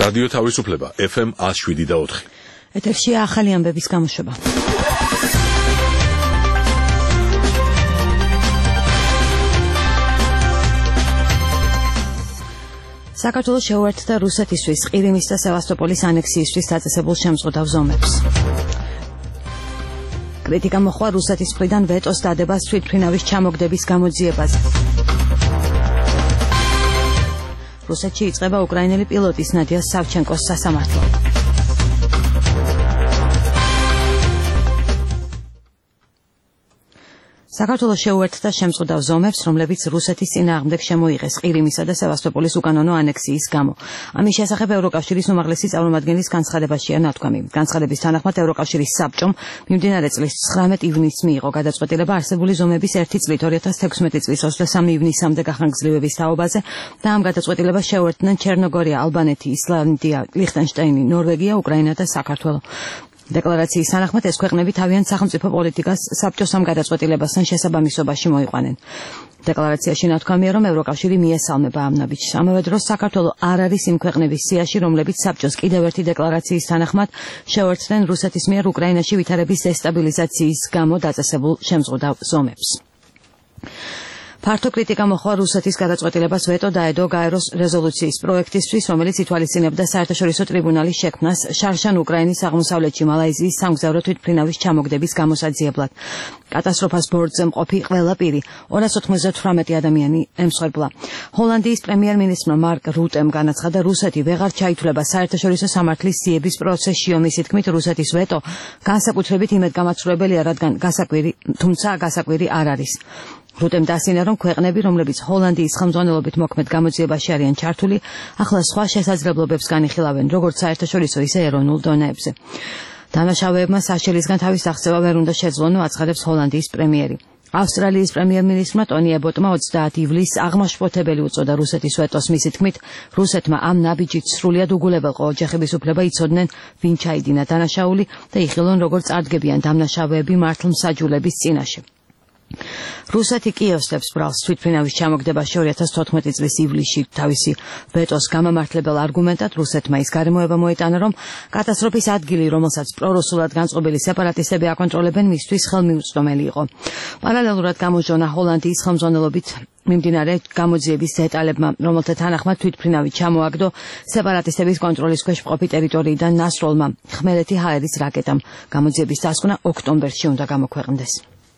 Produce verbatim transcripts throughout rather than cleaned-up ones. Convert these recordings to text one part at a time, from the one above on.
რადიო თავისუფლება ეფ ემ one oh seven და four. ეთერში ახალი ამბების გამოშვება. საქართველოს შეუერთდა რუსეთისთვის ყირიმის და სევასტოპოლის ანექსიისთვის დაწესებულ შემზღუდავ ზომებს. კრიტიკა მოხდა რუსეთის მხრიდან ვეტოს დადებას თვითმფრინავის ჩამოგდების გამოძიებაზე. რუსეთში იწყება უკრაინელი პილოტის ნადია სავჩენკოს სასამართლო. საქართველოს შეუერთდა შემზღუდავ ზომებს, რომლებიც რუსეთის წინააღმდეგ შემოიღეს ყირიმისა და სევასტოპოლის უკანონო ანექსიის გამო. ამის შესახებ ევროკავშირის უმაღლესი წარმომადგენლის განცხადებაშია ნათქვამი. განცხადების თანახმად ევროკავშირის საბჭომ მიმდინარე წლის ცხრამეტ ივნისს მიიღო გადაწყვეტილება არსებული ზომების ერთი წლით ორი ათას თექვსმეტი წლის ოცდასამი ივნისამდე გახანგრძლივების თაობაზე და ამ გადაწყვეტილებას შეუერთდნენ ჩერნოგორია, ალბანეთი, ისლანდია, ლიხტენშტაინი, ნორვეგია, უკრაინა და საქართველო. დეკლარაციის თანახმად ეს ქვეყნები თავიანთ სახელმწიფო პოლიტიკას საბჭოს ამ გადაწყვეტილებასთან შესაბამისობაში მოიყვანენ. დეკლარაციაში ნათქვამია, რომ ევროკავშირი მიესალმება ამ ნაბიჯს. ამავე დროს საქართველო არ არის იმ ქვეყნების სიაში, რომლებიც საბჭოს კიდევ ერთი დეკლარაციის თანახმად შეუერთდნენ რუსეთის მიერ უკრაინაში ვითარების დესტაბილიზაციის გამო დაწესებულ შემზღუდავ ზომებს. ფართო კრიტიკა მოხდა რუსეთის გადაწყვეტილებას ვეტო დაედო გაეროს რეზოლუციის პროექტისთვის, რომელიც ითვალისწინებდა საერთაშორისო ტრიბუნალის შექმნას შარშან უკრაინის აღმოსავლეთში მალაიზიის სამგზავრო თვითმფრინავის ჩამოგდების გამოსაძიებლად. კატასტროფას ბორცვზე მყოფი ყველა პირი ორას ოცდაოთხი ადამიანი ემსხვერპლა. ჰოლანდიის პრემიერ-მინისტრმა მარკ რუტემ განაცხადა, რუსეთი ვეღარ ჩაითვლება საერთაშორისო სამართლის სიების პროცესში, ომის თქმით რუსეთის ვეტო განსაკუთრებით იმედგამაცრუებელია, რადგან გასაკვირი, თუმცა გასაკვირი არ არის. რუტემ დასინა, რომ ქვეყნები, რომლებიც ჰოლანდიის ხელმძღვანელობით მოქმედ გამოძიებაში არიან ჩართული, ახლა სხვა შესაძლებლობებს განიხილავენ, როგორც საერთაშორისო, ისე ეროვნულ დონეებზე. დამნაშავეებმა საშელისგან თავის აღწევა ვერ უნდა შეძლონო, აცხადებს ჰოლანდიის პრემიერი. ავსტრალიის პრემიერ-მინისტრმა ტონი ებოტმა ოცდაათი ივლისს აღმაშფოთებელი უწოდა რუსეთის ვეტოს. მისი თქმით, რუსეთმა ამ ნაბიჯით სრულიად უგულებელყო ოჯახების უფლება იცოდნენ, ვინ ჩაიდინა დანაშაული და იხილონ, როგორც წარდგებიან დამნაშავეები მართლმსაჯულების წინაშე. რუსეთი კიოსებს ბრალს თვითმფრინავის ჩამოგდებაში ორი ათას თოთხმეტი წლის ივლისში თავისი ვეტოს გამამართლებელ არგუმენტად რუსეთმა ის გარემოება მოიტანა, რომ კატასტროფის ადგილი, რომელსაც პრორუსულად განწყობილი სეპარატისტები აკონტროლებენ, მისთვის ხელმიუწვდომელი იყო. პარალელურად გამოჟონა ჰოლანდიის ხელმძღვანელობით მიმდინარე გამოძიების დეტალებმა, რომელთა თანახმად თვითმფრინავი ჩამოაგდო სეპარატისტების კონტროლის ქვეშ მყოფი ტერიტორიიდან ნასროლმა ხმელეთი ჰაერის რაკეტამ. გამოძიების დასკვნა ოქტომბერში უნდა გამოქვეყნდეს.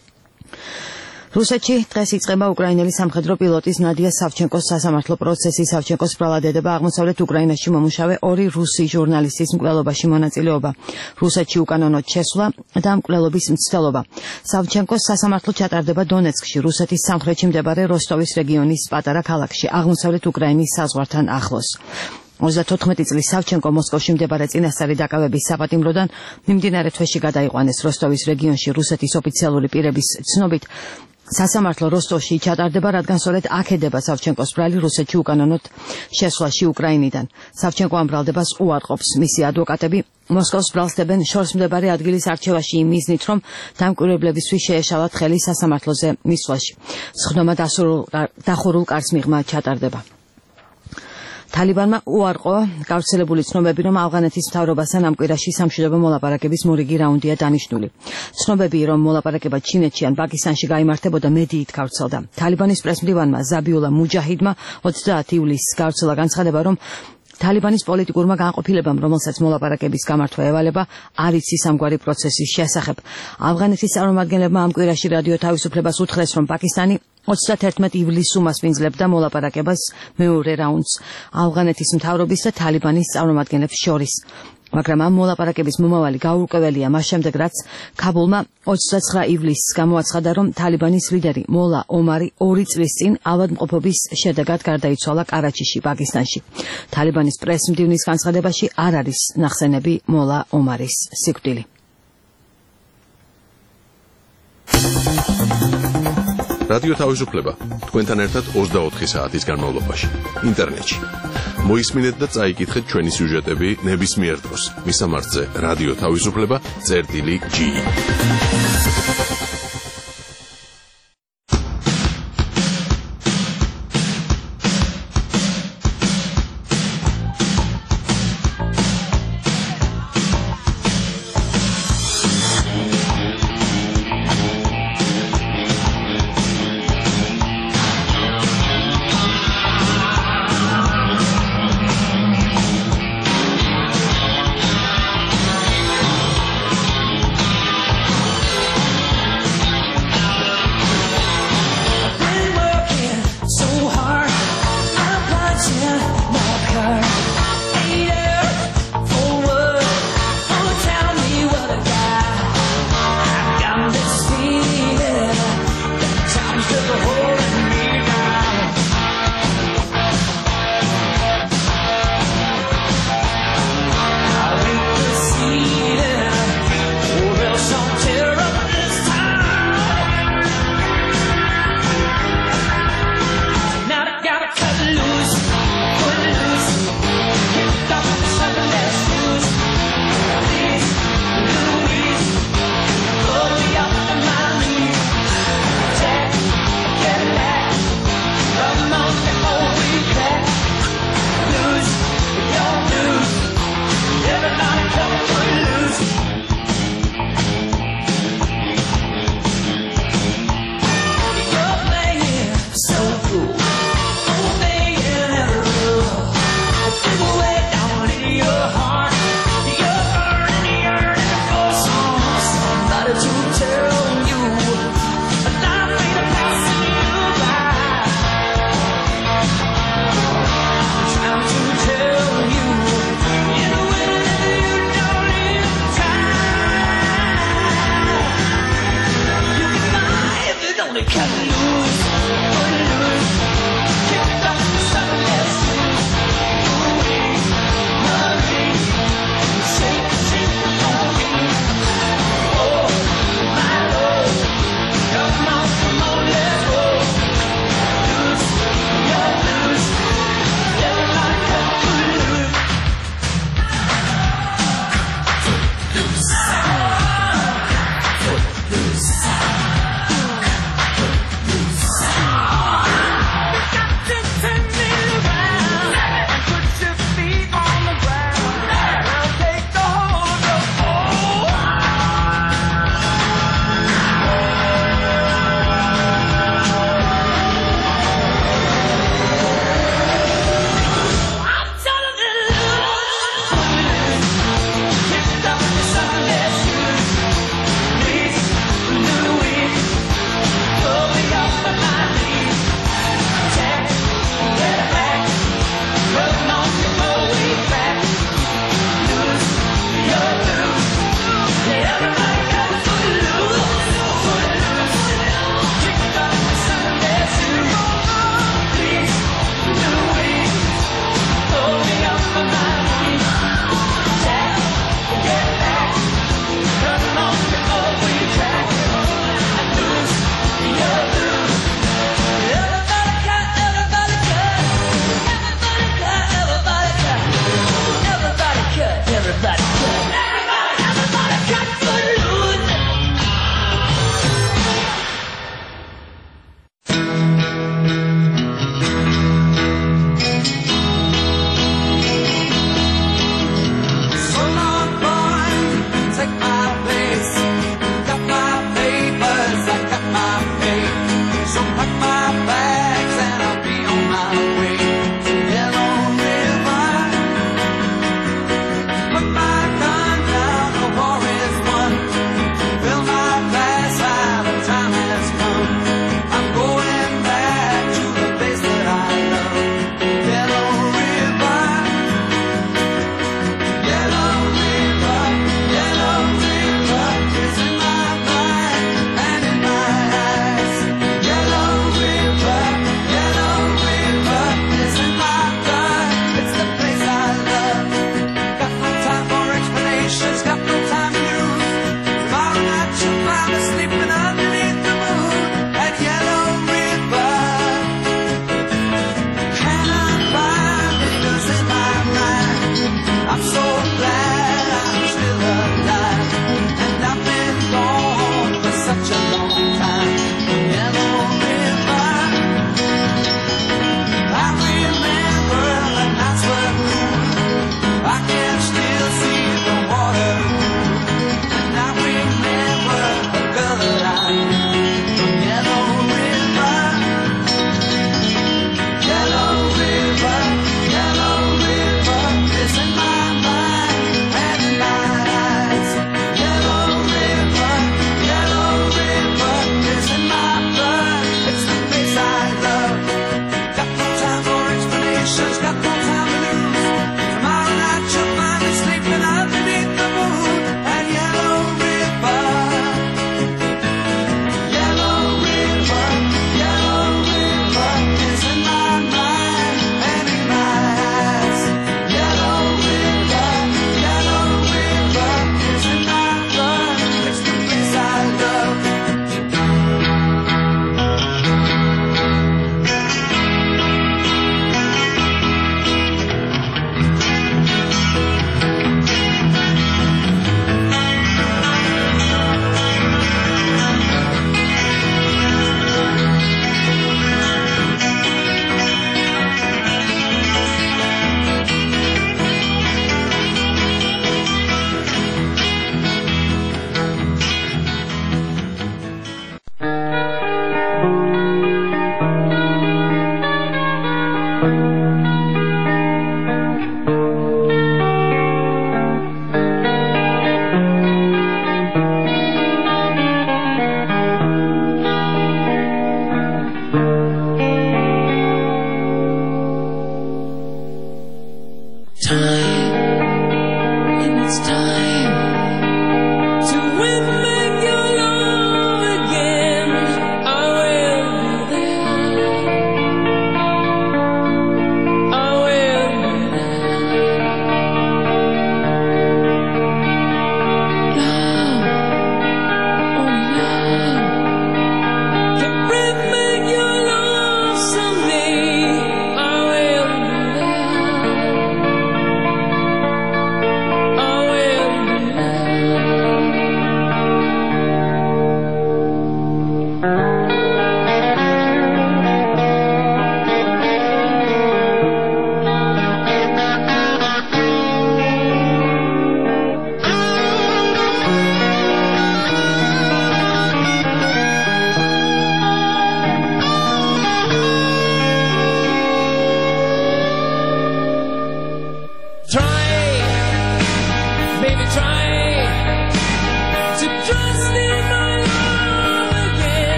რუსეთში დღეს იწყება უკრაინელი სამხედრო პილოტის ნადია სავჩენკოს სასამართლო პროცესი. სავჩენკოს ბრალად ედება აღმოსავლეთ უკრაინაში მომუშავე ორი რუსი ჟურნალისტის მკვლელობაში მონაწილეობა, რუსეთში უკანონოდ შესვლა და მკვლელობის მცდელობა. სავჩენკოს სასამართლო ჩატარდება დონეცკში, რუსეთის სამხრეთში მდებარე როსტოვის რეგიონის პატარა ქალაქში, აღმოსავლეთ უკრაინის საზღვართან ახლოს. ოცდათოთხმეტი წლის სავჩენკო მოსკოვში მდებარე წინასწარი დაკავების საპატიმროდან მიმდინარე თვეში გადაიყვანეს როსტოვის რეგიონში. რუსეთის ოფიციალური პირების ცნობით, სასამართლო როსტოვში ჩატარდება, რადგან სწორედ აქ ედება სავჩენკოს ბრალი რუსეთში უკანონოდ შესვლაში უკრაინიდან. სავჩენკო ამ ბრალდებას უარყოფს. მისი ადვოკატები მოსკოვს ბრალს დებენ შორს მდებარე ადგილის არჩევაში იმ მიზნით, რომ დამკვირვებლებისთვის შეეშალათ ხელი სასამართლოზე მისვლაში. სხდომა დახურულ კარს მიღმა ჩატარდება. თალიბანმა უარყო გავრცელებული ცნობები, რომ ავღანეთის მთავრობასთან ამ კვირაში სამშვიდობო მოლაპარაკების მორიგი რაუნდია დანიშნული. ცნობები, რომ მოლაპარაკება ჩინეთში ან პაკისტანში გაიმართებოდა, მედიით გავრცელდა. თალიბანის პრესმდივანმა ზაბიულა მუჯაჰიდმა ოცდაათი ივლისს გავრცელა განცხადება, რომ თალიბანის პოლიტიკურმა განყოფილებამ, რომელსაც მოლაპარაკების გამართვა ევალება, არ იცის ამგვარი პროცესის შესახებ. ავღანეთის წარმომადგენლებმა ამ კვირაში რადიო თავისუფლებას უთხრეს, რომ პაკისტანი ოცდაათერთმეტი ივლისს უმასპინძლებდა მოლაპარაკებას მეორე რაუნდს ავღანეთის მთავრობის და თალიბანის წარმომადგენლებს შორის. მაგრამ ამ მოლაპარაკების მომავალი გაურკვეველია მას შემდეგ, რაც ქაბულმა ოცდაცხრა ივლისს გამოაცხადა, რომ თალიბანის ლიდერი მოლა ომარი ორი წლის წინ ავადმყოფობის შედეგად გარდაიცვალა კარაჩიში, პაკისტანში. თალიბანის პრესმდივნის განცხადებაში არ არის ნახსენები მოლა ომარის სიკვდილი. რადიო თავისუფლება თქვენთან ერთად ოცდაოთხი საათის განმავლობაში ინტერნეტში. მოისმინეთ და წაიკითხეთ ჩვენი სიუჟეტები ნებისმიერ დროს. მისამართზე რადიო თავისუფლება წერტილი ჯი. Loose.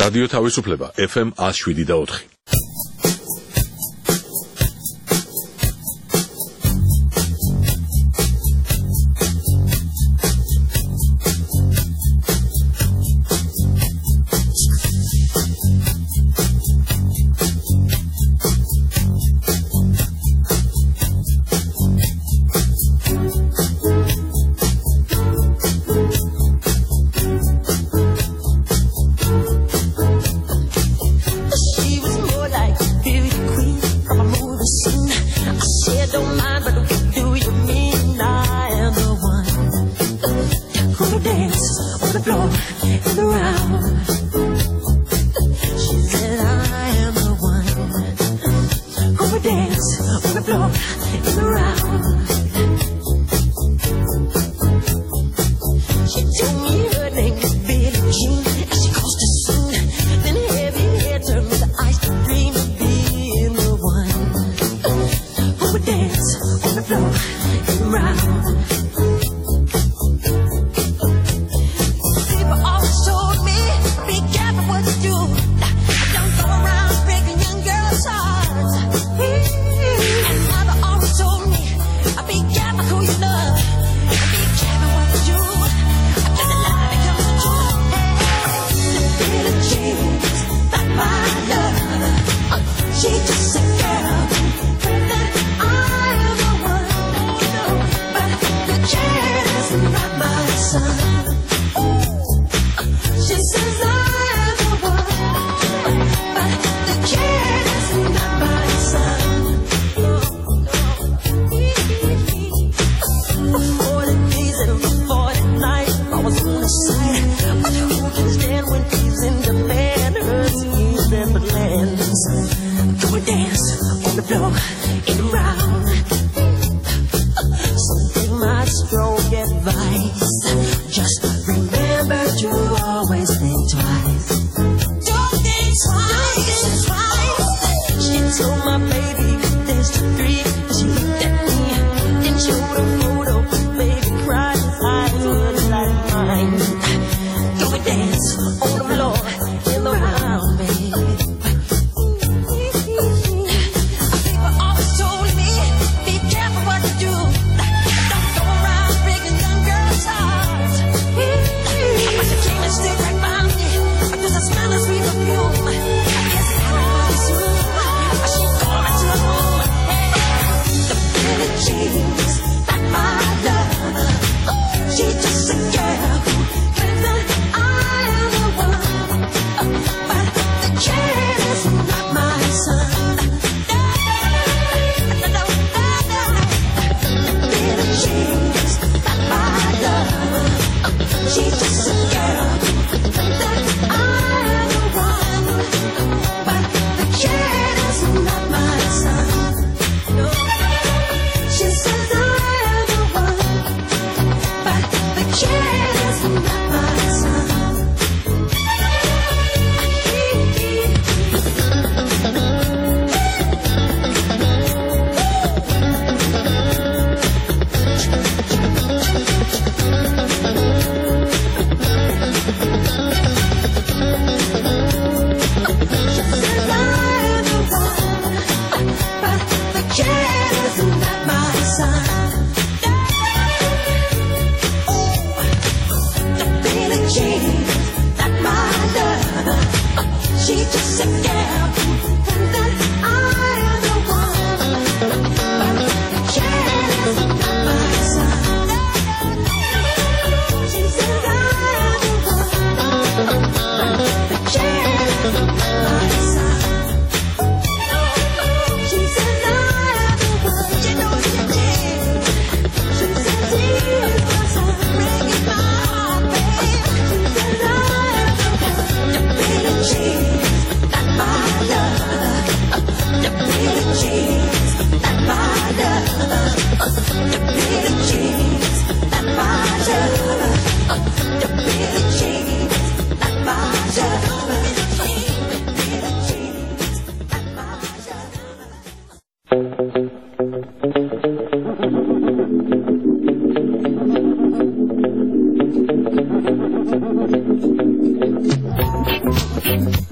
რადიო თავისუფლება ეფ ემ one oh seven და four. Thank you.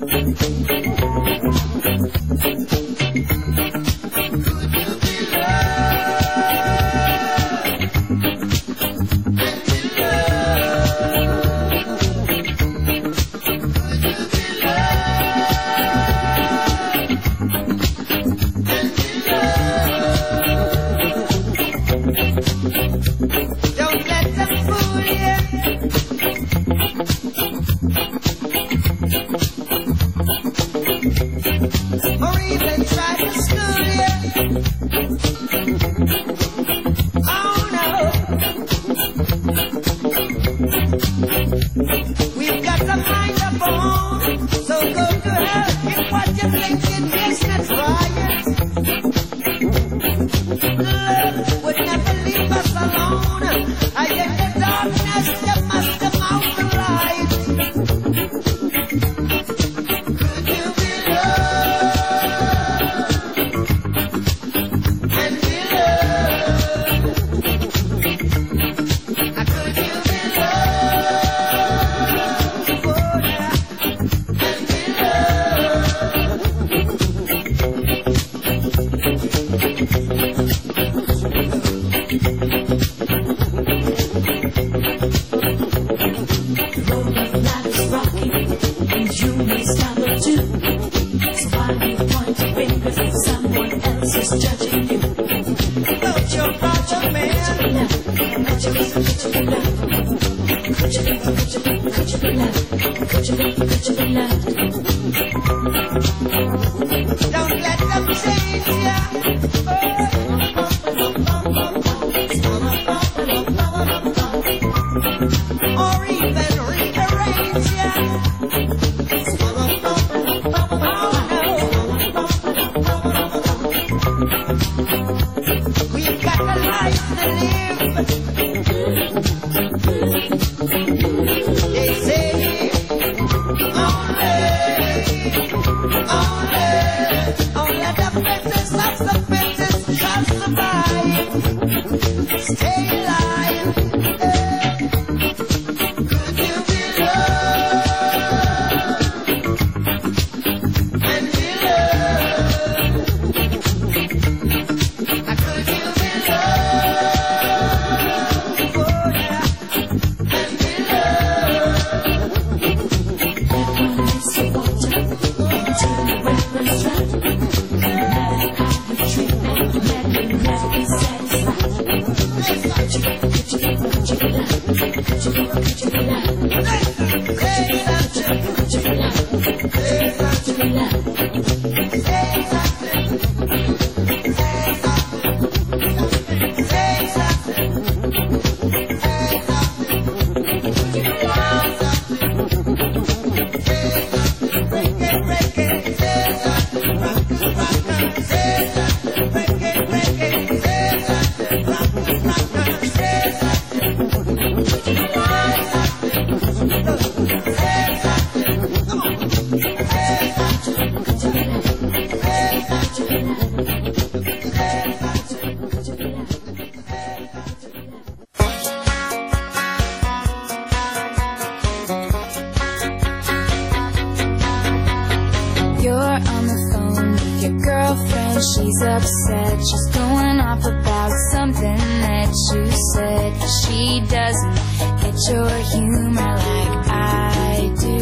She's upset, she's going off about something that you said. She doesn't get your humor like I do.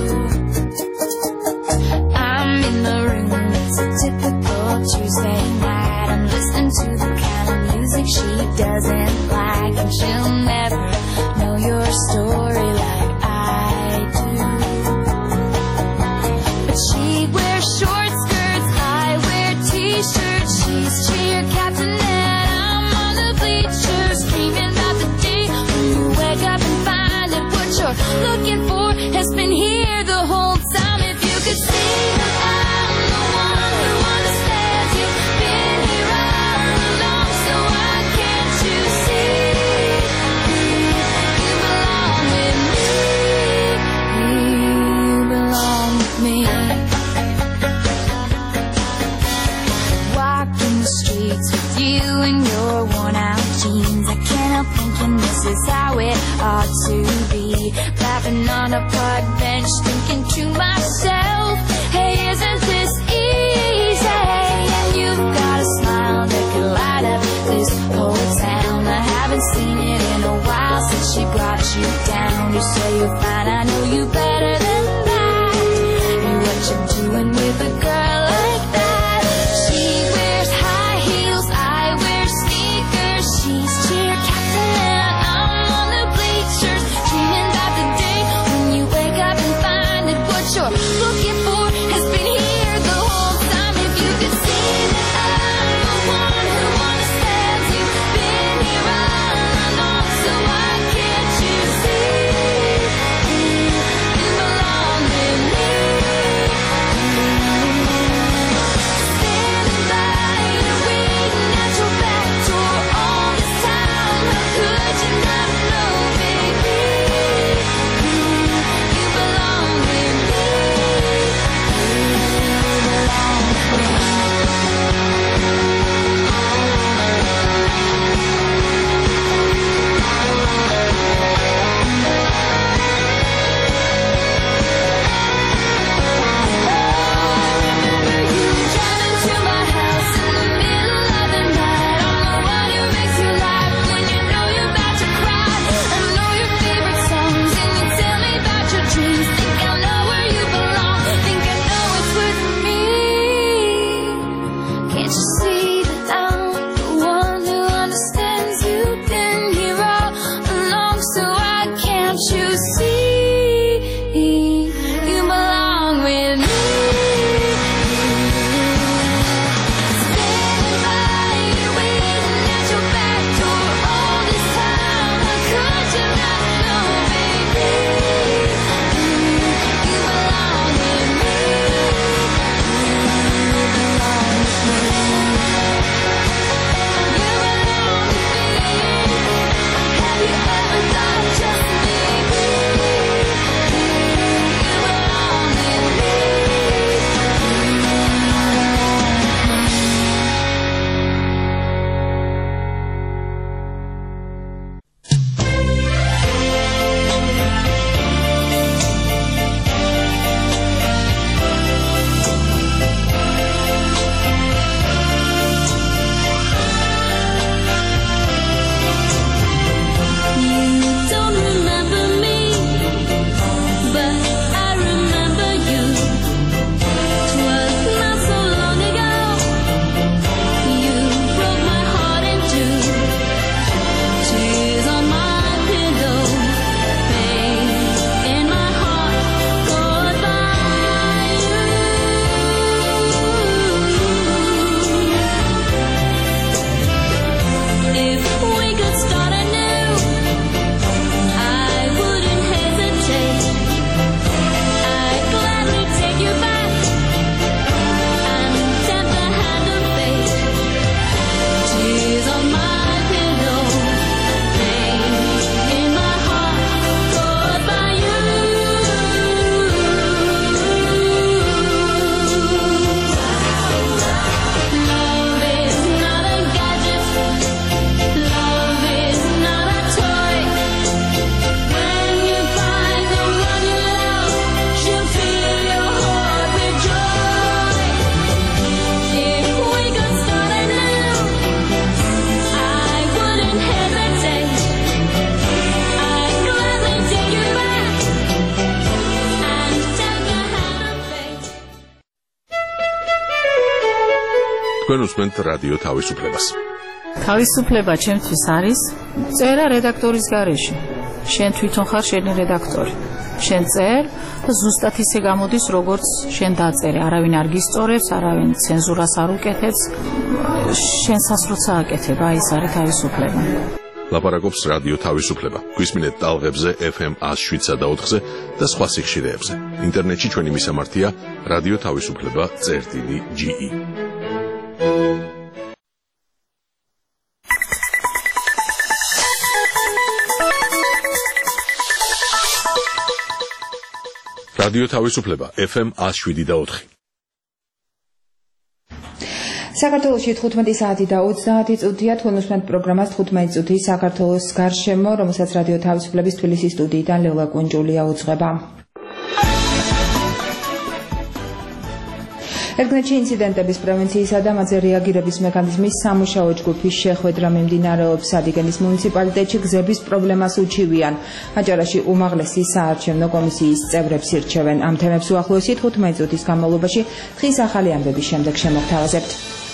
I'm in the room, it's a typical Tuesday night. I'm listening to the kind of music she doesn't like, and she'll never know your story like I do. But she wears short skirts, I wear t-shirts. She's cheer captain and I'm on the bleachers, dreaming about the day when you wake up and find that what you're looking for has been here the whole time. If you could see that I'm the one who understands you, been here all along, so why can't you see you belong with me? You belong with me. Walking the streets with you in your worn out jeans, I can't help thinking this is how it ought to be. Laughing on a park bench, thinking to myself, hey, isn't this easy? And you've got a smile that could light up this whole town. I haven't seen it in a while since she brought you down. You say you're fine, I know you better than that. And what you're doing with a girl like that? She wears high heels, I wear sneakers. She's cheer captain and I'm on the bleachers, dreaming about the day when you wake up and find that what you're looking for has been here the whole time. If you could see that I'm the one who understands you, been here all along, so why can't you see you თქვენ უსმენთ რადიო თავისუფლებას. თავისუფლება ჩემთვის არის წერა რედაქტორის გარეშე. შენ თვითონ ხარ შენი რედაქტორი. შენ წერ და ზუსტად ისე გამოდის, როგორც შენ დაწერე. არავინ არ გისწორებს, არავინ ცენზურას არ უკეთებს. შენსაც როცა აკეთებ, აი ეს არის თავისუფლება. ლაპარაკობს რადიო თავისუფლება. გვისმინეთ ტალღებზე ეფ ემ one oh seven და ოთხზე და სხვა სიხშირეებზე. ინტერნეტში ჩვენი მისამართია რადიო თავისუფლება წერტილი ჯი ი. რადიო თავისუფლება ეფ ემ one oh seven და ოთხი. საქართველოში თხუთმეტი საათი და ოცდაათი წუთია. თქვენ უსმენთ პროგრამას თხუთმეტი წუთი საქართველოს გარშემო, რომელსაც რადიო თავისუფლების თბილისის სტუდიიდან ლევლა კუნჯულია უძღვება. ერთგნეთში ინციდენტების პრევენციისა და მათზე რეაგირების მექანიზმის სამუშაო ჯგუფის შეხვედრა მიმდინარეობს. ადიგენის მუნიციპალიტეტში გზების პრობლემას უჩივიან. აჭარაში უმაღლესი საარჩევნო კომისიის წევრებს ირჩევენ. ამ თემებს უახლოესი თხუთმეტი წუთის განმავლობაში დღის ახალი ამბების შემდეგ შემოგთავაზებთ.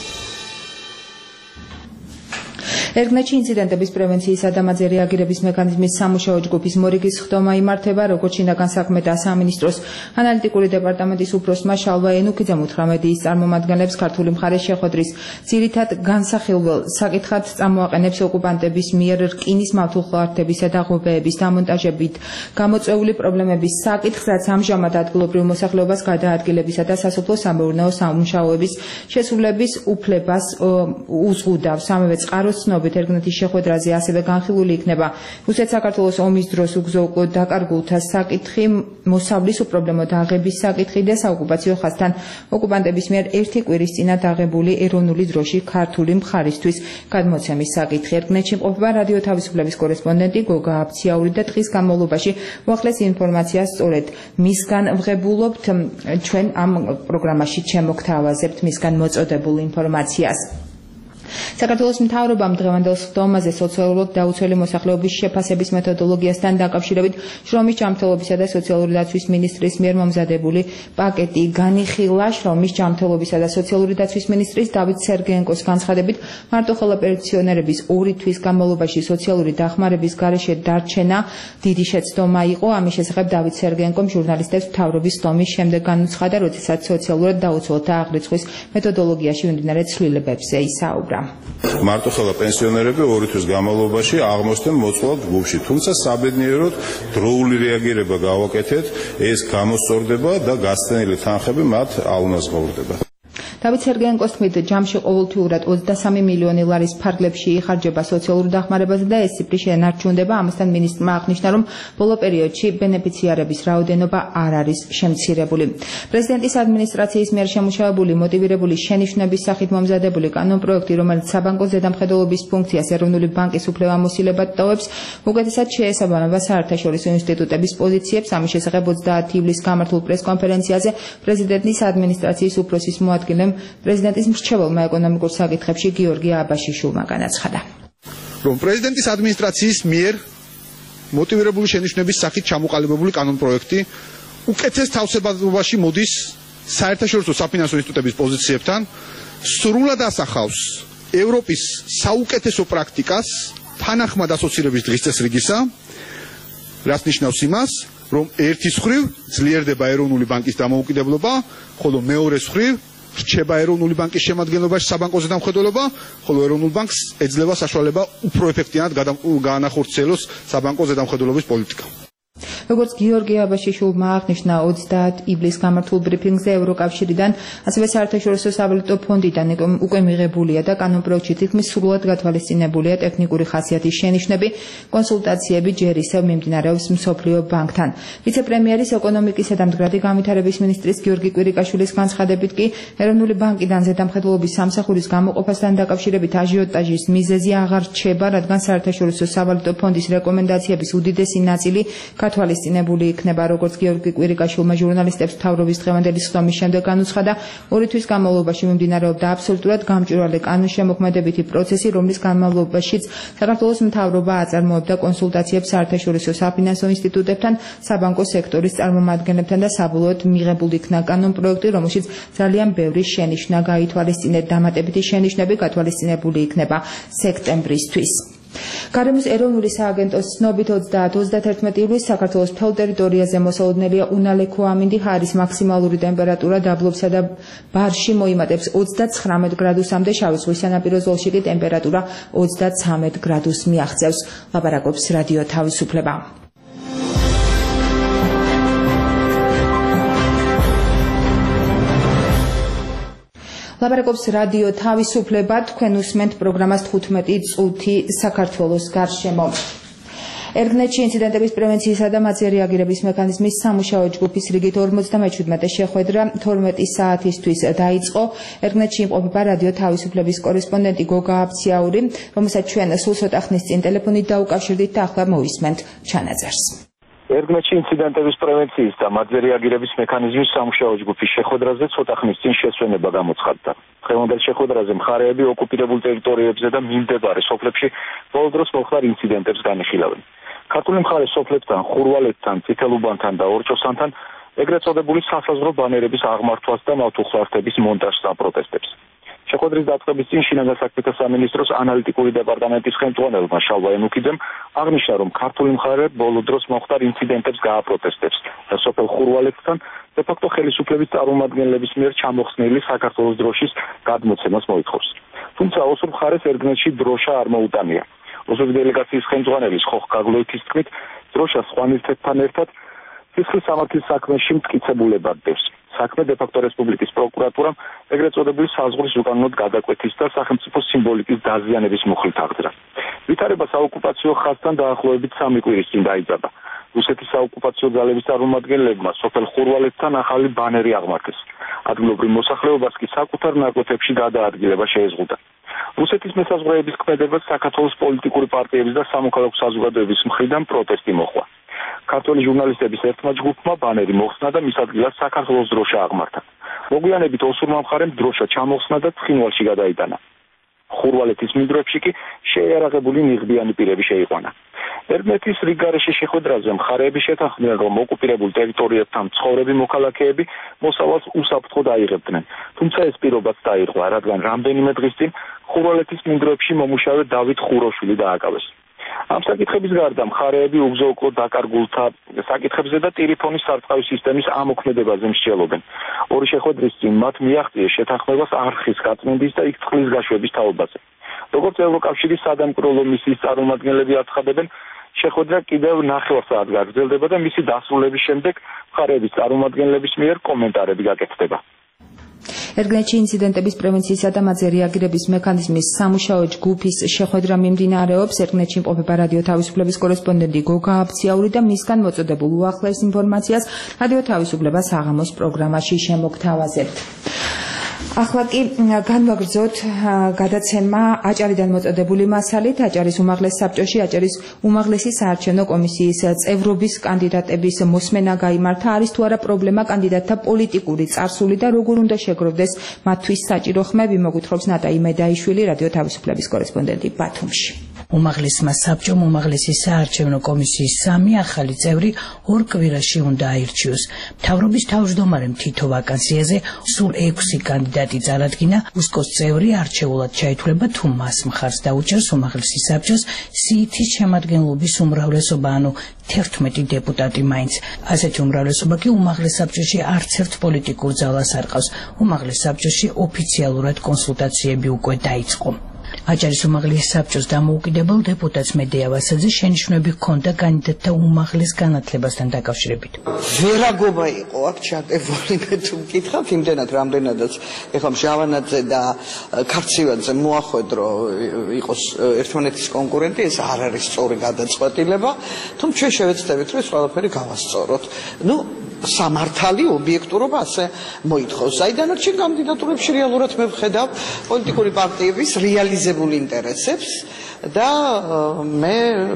ერთგნეთში ინციდენტების პრევენციისა და მათზე რეაგირების მექანიზმის სამუშაო ჯგუფის მორიგის ხდომა იმართება, როგორც შინაგან საქმეთა სამინისტროს ანალიტიკური დეპარტამენტის უფროსმა შალვა ენუქიძემ უთხრა მედიის წარმომადგენლებს ქართული მხარის შეხვედრის ძირითად განსახილველ საკითხად წამოაყენებს ოკუპანტების მიერ რკინის მავთულხლართებისა და ღობეების დამონტაჟებით გამოწვეული პრობლემების საკითხს, რაც ამჟამად ადგილობრივ მოსახლეობას გადაადგილებისა და სასოფლო-სამეურნეო სამუშაოების შესრულების უფლებას უზღუდავს. სამივე წყაროს ერთგნეთის შეხვედრაზე ასევე განხილული იქნება რუსეთ საქართველოს ომის დროს უგზო დაკარგულთა საკითხი, მოსავლის უპრობლემო დაღების საკითხი და საოკუპაციო ხაზთან ოკუპანტების მიერ ერთი კვირის წინათ აღებული ეროვნული დროში ქართული მხარისთვის გადმოცემის საკითხი. ერთგნეთში მყოფება რადიო თავისუფლების კორესპონდენტი გოგა აბციაური და დღის განმავლობაში უახლეს ინფორმაციას სწორედ მისგან ვღებულობთ. ჩვენ ამ პროგრამაში შემოგთავაზებთ მისგან მოწოდებულ ინფორმაციას. საქართველოს მთავრობამ დღევანდელ ხდომაზე სოციალურად დაუცველი მოსახლეობის შეფასების მეთოდოლოგიასთან დაკავშირებით შრომის ჯანმრთელობისა და სოციალური დაცვის მინისტრის მიერ მომზადებული პაკეტი განიხილა. შრომის ჯანმრთელობისა და სოციალური დაცვის მინისტრის დავით სერგეენკოს განცხადებით, მარტოხელა პენსიონერების ორი თვის განმავლობაში სოციალური დახმარების გარეშე დარჩენა დიდი შეცდომა იყო. ამის შესახებ დავით სერგეენკომ ჟურნალისტებს მთავრობის ხდომის შემდეგ განუცხადა, როდესაც სოციალურად დაუცველთა აღრიცხვის მეთოდოლოგიაში მიმდინარე ცვლილებებზე ისაუბრა. მარტოხელა პენსიონერები ორი თვის განმავლობაში აღმოსდნენ მოწყვლად ჯგუფში, თუმცა საბედნიეროდ დროული რეაგირება გავაკეთეთ, ეს გამოსწორდება და გასცენილი თანხები მათ აუნაზღაურდება. დავით სერგეენკოს თქმით, ჯამში ყოველთვიურად ოცდასამი მილიონი ლარის ფარგლებში იხარჯება სოციალურ დახმარებაზე და ეს ციფრი შენარჩუნდება. ამასთან მინისტრმა აღნიშნა, რომ ბოლო პერიოდში ბენეფიციარების რაოდენობა არ არის შემცირებული. პრეზიდენტის ადმინისტრაციის მიერ შემუშავებული მოტივირებული შენიშვნების სახით მომზადებული კანონპროექტი, რომელიც საბანკო ზედამხედველობის ფუნქციას ეროვნული ბანკის უფლებამოსილებად ტოვებს, უკეთესად შეესაბამება საერთაშორისო ინსტიტუტების პოზიციებს. ამის შესახებ ოცდაათი ივლისს გამართულ პრესკონფერენციაზე პრეზიდენტის ადმინისტრაციის უფროსის მოადგილემ პრეზიდენტის მრჩეველმა ეკონომიკურ საკითხებში გიორგი აბაშიშვილმა განაცხადა, რომ პრეზიდენტის ადმინისტრაციის მიერ მოტივირებული შენიშვნების სახით ჩამოყალიბებული კანონპროექტი უკეთეს თავსებადობაში მოდის საერთაშორისო საფინანსო ინსტიტუტების პოზიციებთან, სრულად ასახავს ევროპის საუკეთესო პრაქტიკას თანახმად ასოცირების დღის წესრიგისა, რაც ნიშნავს იმას, რომ ერთის მხრივ ძლიერდება ეროვნული ბანკის დამოუკიდებლობა, ხოლო მეორეს მხრივ რჩება ეროვნული ბანკის შემადგენლობაში საბანკო ზედამხედველობა, ხოლო ეროვნულ ბანკს ეძლევა საშუალება უფრო ეფექტიანად გაანახორციელოს საბანკო ზედამხედველობის პოლიტიკა. როგორც გიორგი აბაშიშვილმა აღნიშნა, ოცდაათი ივლისს გამართულ ბრიფინგზე ევროკავშირიდან, ასევე საერთაშორისო სავალუტო ფონდიდან უკვე მიღებულია და კანონპროექტში თითქმის სრულად გათვალისწინებულია ტექნიკური ხასიათის შენიშვნები, კონსულტაციები ჯერ ისევ მიმდინარეობს მსოფლიო ბანკთან. ვიცე-პრემიერის ეკონომიკისა და მდგრადი განვითარების მინისტრის გიორგი კვირიკაშვილის განცხადებით კი, ეროვნული ბანკიდან ზედამხედველობის სამსახურის გამოყოფასთან დაკავშირებით აჟიოტაჟის მიზეზი აღარ რჩება, რადგან საერთაშორისო სავალუტო ფონდის რეკომენდაციების უდიდესი ნაწილი გათვალისწინებულია გათვალისწინებული იქნება, როგორც გიორგი კვირიკაშვილმა ჟურნალისტებს მთავრობის დღევანდელი სხდომის შემდეგ განუცხადა, ორი თვის განმავლობაში მიმდინარეობდა აბსოლუტურად გამჭვირვალე კანონშემოქმედებითი პროცესი, რომლის განმავლობაშიც საქართველოს მთავრობა აწარმოებდა კონსულტაციებს საერთაშორისო საფინანსო ინსტიტუტებთან, საბანკო სექტორის წარმომადგენლებთან და საბოლოოდ მიღებულ იქნა კანონპროექტი, რომელშიც ძალიან ბევრი შენიშვნა გაითვალისწინეთ. დამატებითი შენიშვნები გათვალისწინებული იქნება სექტემბრისთვის. გარემოს ეროვნული სააგენტოს ცნობით ოცდაათი ოცდათერთმეტი ივლისს საქართველოს მთელ ტერიტორიაზე მოსალოდნელია უნალექო ამინდი, ჰაერის მაქსიმალური ტემპერატურა დაბლობსა და ბარში მოიმატებს ოცდაცხრამეტ გრადუსამდე, შავი ზღვის სანაპირო ზოლში კი ტემპერატურა ოცდაცამეტ გრადუსს მიაღწევს. ლაპარაკობს რადიო თავისუფლება. ლაპარაკობს რადიო თავისუფლება, თქვენ უსმენთ პროგრამას თხუთმეტი წუთი საქართველოს გარშემო. ერგნეთში ინციდენტების პრევენციისა და მათზე რეაგირების მექანიზმის სამუშაო ჯგუფის რიგით ორმოცდამეჩვიდმეტე შეხვედრა თორმეტი საათისთვის დაიწყო. ერგნეთში იმყოფება რადიო თავისუფლების კორესპონდენტი გოგა აბციაური, რომელსაც ჩვენ სულ ცოტა ხნის წინ ტელეფონით დაუკავშირდით და ახლა მოვისმენთ ჩანაწერს. ერგნეთში ინციდენტების პრევენციის და მათზე რეაგირების მექანიზმის სამუშაო ჯგუფის შეხვედრაზე ცოტა ხნის წინ შესვენება გამოცხადდა. დღევანდელ შეხვედრაზე მხარეები ოკუპირებულ ტერიტორიებზე და მიმდებარე სოფლებში ბოლო დროს მომხდარ ინციდენტებს განიხილავენ. ქართული მხარე სოფლებთან, ხურვალეთთან, წითელუბანთან და ორჭოსანთან ეგრეთ წოდებული სასაზღვრო ბანერების აღმართვას და მავთუხლართების მონტაჟს აპროტესტებს. შეხვედრის დაწყების წინ შინაგან საქმეთა სამინისტროს ანალიტიკური დეპარტამენტის ხელმძღვანელმა შალვა ენუქიძემ აღნიშნა, რომ ქართული მხარე ბოლო დროს მომხდარ ინციდენტებს გააპროტესტებს და სოფელ ხურვალეთთან de facto ხელისუფლების წარმომადგენლების მიერ ჩამოხსნილი საქართველოს დროშის გადმოცემას მოითხოვს. თუმცა ოსურ მხარეს ერგნეთში დროშა არ მოუტანია. ოსურის დელეგაციის ხელმძღვანელის ხოხ გაგლოითის თქმით, დროშა სხვანაირთებთან ერთად სისხლის სამართლის საქმეში მტკიცებულებად დევს. საქმე de facto რესპუბლიკის პროკურატურამ ეგრეთ წოდებული საზღვრის უკანონოდ გადაკვეთის და სახელმწიფო სიმბოლიკის დაზიანების მუხლით აღძრა. ვითარება საოკუპაციო ხაზთან დაახლოებით სამი კვირის წინ დაიწყება. რუსეთის საოკუპაციო ძალების წარმომადგენლებმა სოფელ ხურვალეთთან ახალი ბანერი აღმართეს. ადგილობრივ მოსახლეობას კი საკუთარ ნაკვეთებში გადაადგილება შეეზღუდა. რუსეთის მესაზღვრეების ქმედებას საქართველოს პოლიტიკური პარტიების და სამოქალაქო საზოგადოების მხრიდან პროტესტი მოჰყვა. ქართველი ჟურნალისტების ერთმა ჯგუფმა ბანერი მოხსნა და მის ადგილას საქართველოს დროშა აღმართა. მოგვიანებით ოსურმა მხარემ დროშა ჩამოხსნა და ცხინვალში გადაიტანა. ხურვალეთის მინდვრებში კი შეიარაღებული ნიღბიანი პირები შეიყვანა. ერგნეთის რიგგარეშე შეხვედრაზე მხარეები შეთანხმდნენ, რომ ოკუპირებულ ტერიტორიებთან მცხოვრები მოქალაქეები მოსავალს უსაფრთხოდ აიღებდნენ. თუმცა ეს პირობაც დაირღვა, რადგან რამდენიმე დღის წინ ხურვალეთის მინდვრებში მომუშავე დავით ხუროშვილი დააკავეს. ამ საკითხების გარდა მხარეები უგზო-უკვლოდ დაკარგულთა საკითხებზე და ტელეფონის სარწყავი სისტემის ამოქმედებაზე მსჯელობენ. ორი შეხვედრის წინ მათ მიაღწიეს შეთანხმებას არხის გაწმენდის და იქ წყლის გაშვების თაობაზე. როგორც ევროკავშირის სადამკვირვებლო მისიის წარმომადგენლები აცხადებენ, შეხვედრა კიდევ ნახევარ საათს გაგრძელდება და მისი დასრულების შემდეგ მხარეების წარმომადგენლების მიერ კომენტარები გაკეთდება. ერგნეთში ინციდენტების პრევენციისა და მათზე რეაგირების მექანიზმის სამუშაო ჯგუფის შეხვედრა მიმდინარეობს. ერგნეთში იმყოფება რადიო თავისუფლების კორესპონდენტი გოგა აბციაური და მისგან მოწოდებულ უახლოეს ინფორმაციას რადიო თავისუფლება საღამოს პროგრამაში შემოგთავაზებთ. ახლა კი განვაგრძოთ გადაცემა აჭარიდან მოწოდებული მასალით. აჭარის უმაღლეს საბჭოში აჭარის უმაღლესი საარჩევნო კომისიის წევრობის კანდიდატების მოსმენა გაიმართა. არის თუ არა პრობლემა კანდიდატთა პოლიტიკური წარსული და როგორ უნდა შეგროვდეს მათთვის საჭირო ხმები, მოგვითხრობს ნატაი მედაიშვილი, რადიო თავისუფლების კორესპონდენტი ბათუმში. უმაღლესმა საბჭომ უმაღლესი საარჩევნო კომისიის სამი ახალი წევრი ორ კვირაში უნდა აირჩიოს. მთავრობის თავმჯდომარემ თითო ვაკანსიაზე სულ ექვსი კანდიდატი წარადგინა. უსკოს წევრი არჩეულად ჩაითვლება, თუ მას მხარს დაუჭერს უმაღლესი საბჭოს სიითის შემადგენლობის უმრავლესობა, ანუ თერთმეტი დეპუტატი მაინც. ასეთი უმრავლესობა კი უმაღლეს საბჭოში არც ერთ პოლიტიკურ ძალას არ ყავს. უმაღლეს საბჭოში ოფიციალურად კონსულტაციები უკვე დაიწყო. აჭარის უმაღლეს საბჭოს დამოუკიდებელ დეპუტატს მედეა ვასაძე შენიშვნები ჰქონდა კანდიდატთა უმაღლეს განათლებასთან დაკავშირებით. ვერაგობა იყო აქ ჩატებული, მე თუ მკითხავთ, იმდენად რამდენადაც ეხლა მჟავანაძე და ქარცივაძე მოახვედრო იყოს ერთმანეთის კონკურენტი, ეს არ არის სწორი გადაწყვეტილება, თუმცა ჩვენ შევეცდებით, რომ ეს ყველაფერი გავასწოროთ. ნუ სამართალი, ობიექტურობა ასე მოითხოვს. საიდანაც ჩვენ კანდიდატურებში რეალურად მე ვხედავ პოლიტიკური პარტიების რეალიზებულ ინტერესებს და მე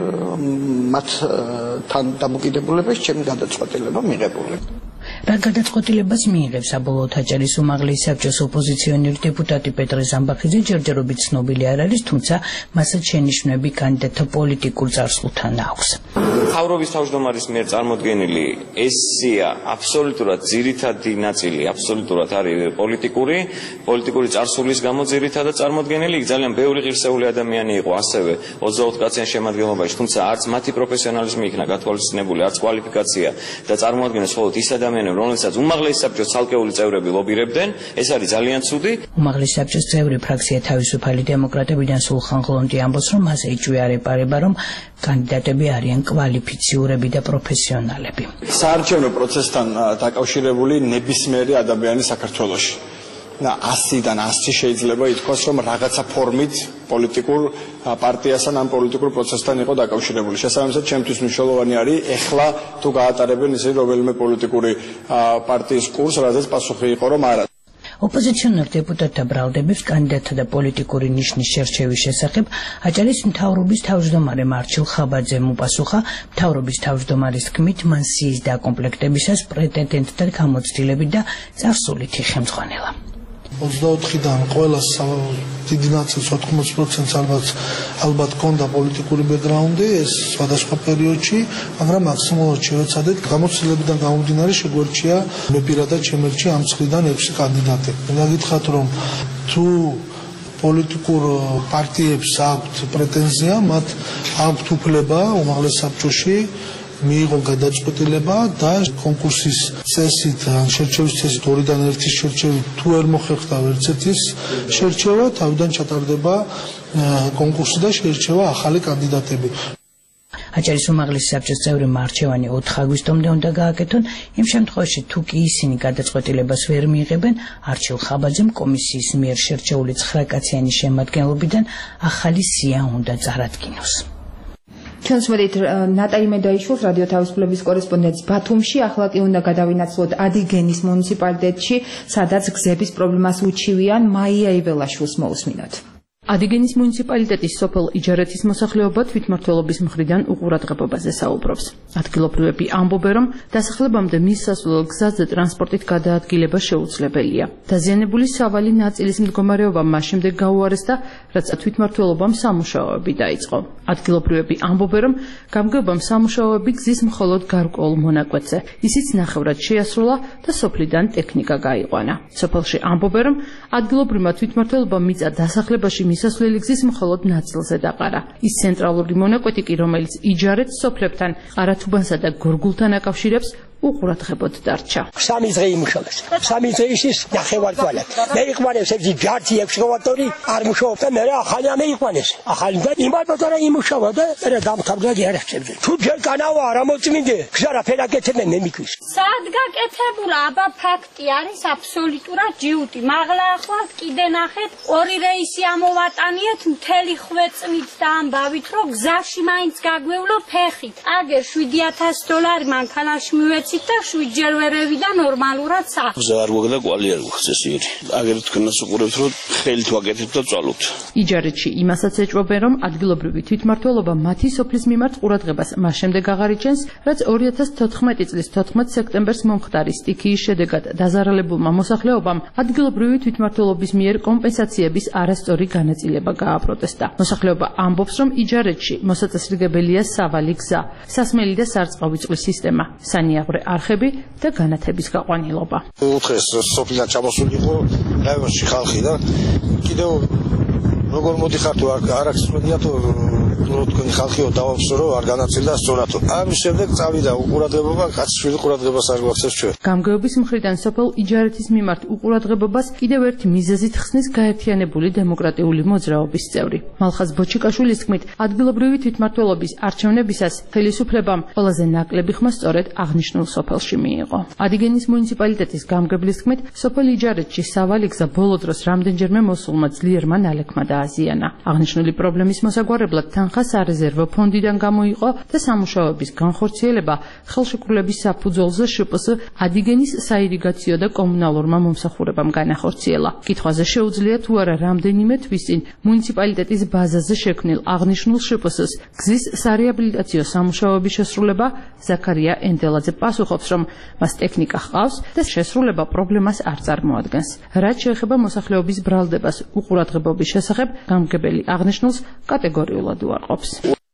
მათთან დამოკიდებულებას ჩემი გადაწყვეტილება მიღებული. რა გადაწყვეტილებას მიიღებს საბოლოოდ აჭარის უმაღლესი საბჭოს ოპოზიციონერი დეპუტატი პეტრე ზამბახიძე ჯერჯერობით ცნობილი არ არის, თუმცა მასაც შენიშვნები კანდიდატთა პოლიტიკურ წარსულთან აქვს. მთავრობის თავმჯდომარის მიერ წარმოდგენილი ეს სია აბსოლუტურად ძირითადი ნაწილი აბსოლუტურად არის პოლიტიკური, პოლიტიკური წარსულის გამო ძირითადად წარმოდგენილი. იქ ძალიან ბევრი ღირსეული ადამიანი იყო ასევე ოცდაოთხ კაციან შემადგენლობაში, თუმცა არც მათი პროფესიონალიზმი იქნა გათვალისწინებული, არც კვალიფიკაცია და წარმოადგენს მხოლოდ ის ადამიანები, რომელსაც უმაღლესი საბჭოს ცალკეული წევრები ლობირებდნენ, ეს არის ძალიან ცუდი. უმაღლესი საბჭოს წევრი ფრაქცია თავისუფალი დემოკრატებიდან სულხან ღლონტი ამბობს, რომ მას ეჭვი არ ეპარება, რომ კანდიდატები არიან კვალიფიციური და პროფესიონალები. საარჩევნო პროცესთან დაკავშირებული ნებისმიერი ადამიანი საქართველოში და ასიდან ასი შეიძლება ითქვას, რომ რაღაცა ფორმით პოლიტიკურ პარტიასთან ან პოლიტიკურ პროცესთან იყო დაკავშირებული. შესაბამისად, ჩემთვის მნიშვნელოვანი არის ეხლა თუ გაატარებენ ისე რომელიმე პოლიტიკური პარტიის კურსს, რადგან პასუხი იყო, რომ არა. ოპოზიციონერ დეპუტატთა ბრალდების კანდიდატთა და პოლიტიკური ნიშნის შერჩევის შესახებ აჭარის მთავრობის თავმჯდომარე მარჩილ ხაბაძემ უპასუხა, მთავრობის თავმჯდომარის თქმით, მან სიის დაკომპლექტებისას პრეტენდენტთა გამოცდილებით და წარსულით იხელმძღვანელა. ოცდაოთხიდან ყველა დიდი ნაწილს ოთხმოცდაოთხ პროცენტს ალბათ ალბათ ჰქონდა პოლიტიკური ბექგრაუნდი ეს სხვადასხვა პერიოდში, მაგრამ მაქსიმალურად შევეცადეთ გამოცდილებიდან გამომდინარე შეგვერჩია მე პირადად შემერჩია ამ მხრიდან ექვსი კანდიდატი. მინდა გითხრათ, რომ თუ პოლიტიკურ პარტიებს აქვთ პრეტენზია, მათ აქვთ უფლება უმაღლეს საბჭოში მიიღო გადაწყვეტილება და კონკურსის წესით ან შერჩევის წესით ორიდან ერთის შერჩევით თუ ვერ მოხერხდა ვერც ერთის შერჩევა, თავიდან ჩატარდება კონკურსი და შეირჩევა ახალი კანდიდატები. აჭარის უმაღლესი საბჭოს წევრი მარჩევანი ოთხ აგვისტომდე უნდა გააკეთონ, იმ შემთხვევაში თუ კი ისინი გადაწყვეტილებას ვერ მიიღებენ, არჩილ ხაბაძემ კომისიის მიერ შერჩეული ცხრა კაციანი შემადგენლობიდან ახალი სია უნდა წარადგინოს. ჩვენს მოდით ნატალი მედაიშვილს რადიო თავისუფლების კორესპონდენტს ბათუმში, ახლა კი უნდა გადავინაცვლოთ ადიგენის მუნიციპალიტეტში, სადაც გზების პრობლემას უჩივიან. მაია იბელაშვილს მოусმინოთ. ადიგენის მუნიციპალიტეტის სოფელ იჯარეთის მოსახლეობა თვითმმართველობის მხრიდან უყურადღებობაზე საუბრობს. ადგილობრივები ამბობენ, რომ დასახლებამდე მისასვლელ გზაზე ტრანსპორტით გადაადგილება შეუძლებელია. დაზიანებული სავალი ნაწილის მდგომარეობა მას შემდეგ გაუარეს და რაც თვითმმართველობამ სამუშაოები დაიწყო. ადგილობრივები ამბობენ, რომ გამგებამ სამუშაოები გზის მხოლოდ გარკვეულ მონაკვეთზე, ისიც ნახევრად შეასრულა და სოფლიდან ტექნიკა გაიყვანა. სოფელში ამბობენ, რომ ადგილობრივმა თვითმმართველობამ მიწა დასახლებაში მისასვლელი გზის მხოლოდ ნაწილზე დაყარა. ის ცენტრალური მონაკვეთი კი, რომელიც იჯარეთს სოფლებთან, ყარათუბანსა და გორგულთან აკავშირებს, უყურადღებოდ დარჩა. სამი დღე იმუშავეს. სამი დღეისთვის ნახევარწვალად. მე იყვანეს ეს ჯართი ექსკავატორი არ მუშაობდა, მე ახალი ამე იყვანეს. ახალი და იმალბატარა იმუშავა და მე დამთავრდა ჯერახჭებზე. თუ ჯერ განავა არ მოწმინდე, გზარა ფერაკეთებენ მე მიქვის. სად გაკეთებულა? აბა ფაქტი არის აბსოლუტურად ჯიუტი. მაღლა ახლა კიდე ნახეთ, ორი რეისი ამოვატანიეთ მთელი ხვეწმით და ამბავით, რომ გზაში მაინც გაგვევლო ფეხით. აგერ შვიდი ათასი დოლარი მანქანაში მივეცი და შვიდჯერ ვერევიდა ნორმალურად სახს. გზა არ გვაქვს და კვალი არ გვაქვს წესიერი. აგერ თქვენას უყურებთ, რომ ხელით ვაკეთებთ და წვალობთ. იჯარეთში იმასაც ეჭვობენ, რომ ადგილობრივი თვითმმართველობა მათი სოფლის მიმართ ყურადღებას მას შემდეგ აღარიჩენს, რაც ორი ათას თოთხმეტი წლის თოთხმეტ სექტემბერს მომხდარი სტიქიის შედეგად დაზარალებულმა მოსახლეობამ ადგილობრივი თვითმმართველობის მიერ კომპენსაციების არასწორი განაწილება გააპროტესტა. მოსახლეობა ამბობს, რომ იჯარეთში მოსაწესრიგებელია სავალი გზა, სასმელი და სარწყავი წყლის სისტემა, სანიაღვრე არხები და განათების გაყვანილობა. უთხეს სოფლიდან ჩამოსული იყო რაიონში ხალხი და კიდევ როგორ მოდიხარ თუ არ აქვს წვდია თუ თქვენი ხალხიო დავახსო რომ არ განაწილდა სწორათო. ამის შემდეგ წავიდა უყურადღებობა, კაცშვილი ყურადღებას არ გვახსოვს ჩვენ. გამგეობის მხრიდან სოფელ იჯარეთის მიმართ უყურადღებობას კიდევ ერთი მიზეზით ხსნის გაერთიანებული დემოკრატიული მოძრაობის წევრი. მალხაზ ბოჩიკაშვილის თქმით, ადგილობრივი თვითმმართველობის არჩევნებისას ხელისუფლებამ ყველაზე ნაკლები ხმა სწორედ აღნიშნულ სოფელში მიიღო. ადიგენის მუნიციპალიტეტის გამგებლის თქმით, სოფელ იჯარეთში სავალი გზა ბოლო დროს რამდენჯერმე მოსულმა ძლიერმა ნალექმა და გააზიანა. აღნიშნული პრობლემის მოსაგვარებლად თანხა სარეზერვო ფონდიდან გამოიყო და სამუშაოების განხორციელება ხელშეკრულების საფუძველზე შპს ადიგენის საირიგაციო და კომუნალურმა მომსახურებამ განახორციელა. კითხვაზე შეუძლია თუ არა რამდენიმე თვის წინ მუნიციპალიტეტის ბაზაზე შექმნილ აღნიშნულ შპს-ს გზის სარეაბილიტაციო სამუშაოების შესრულება ზაქარია ენდელაძე პასუხობს, რომ მას ტექნიკა ჰყავს და შესრულება პრობლემას არ წარმოადგენს. რაც შეეხება მოსახლეობის ბრალდებას უყურადღებობის შესახებ, გამგებელი აღნიშნულს კატეგორიულად უარყოფს.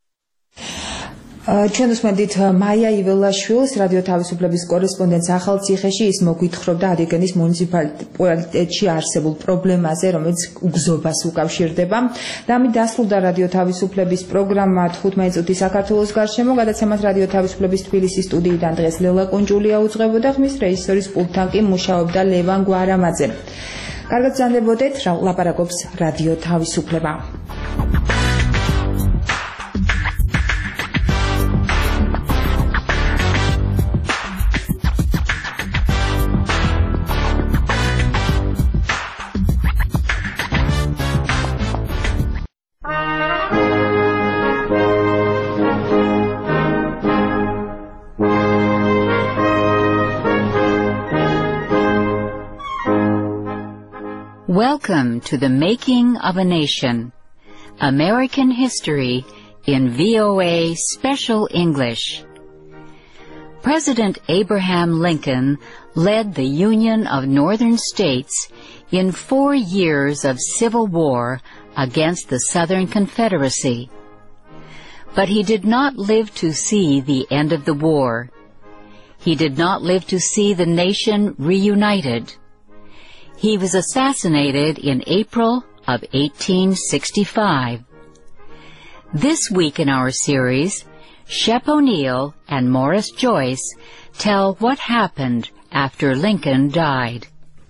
ჩვენ უსმენთ მაია იველაშვილს, რადიო თავისუფლების კორესპონდენტს ახალციხეში. ის მოგვითხრობდა ადიგენის მუნიციპალიტეტში არსებულ პრობლემაზე, რომელიც უგზობას უკავშირდება. და ამით დასრულდა რადიო თავისუფლების პროგრამა თხუთმეტი წუთი საქართველოს გარშემო. გადაცემას რადიო თავისუფლების თბილისის სტუდიიდან დღეს ლელა კუნჯულია უძღვებოდა, ხმის რეჟისორის პულტთან კი მუშაობდა ლევან გვარამაძე. კარგად ბრძანდებოდეთ, ლაპარაკობს რადიო თავისუფლება. Welcome to the Making of a Nation, American History in V O A Special English. President Abraham Lincoln led the Union of Northern States in four years of civil war against the Southern Confederacy. But he did not live to see the end of the war. He did not live to see the nation reunited. He was assassinated in April of eighteen sixty-five. This week in our series, Shep O'Neill and Morris Joyce tell what happened after Lincoln died.